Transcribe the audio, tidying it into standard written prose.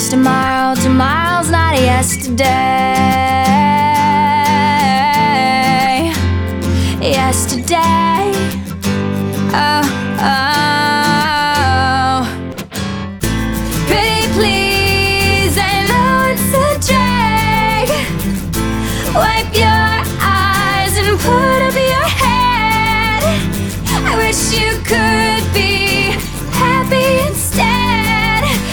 Today's tomorrow, tomorrow's not yesterday. Yesterday, oh, oh. Pretty please, I know it's a drag. Wipe your eyes and put up your head. I wish you could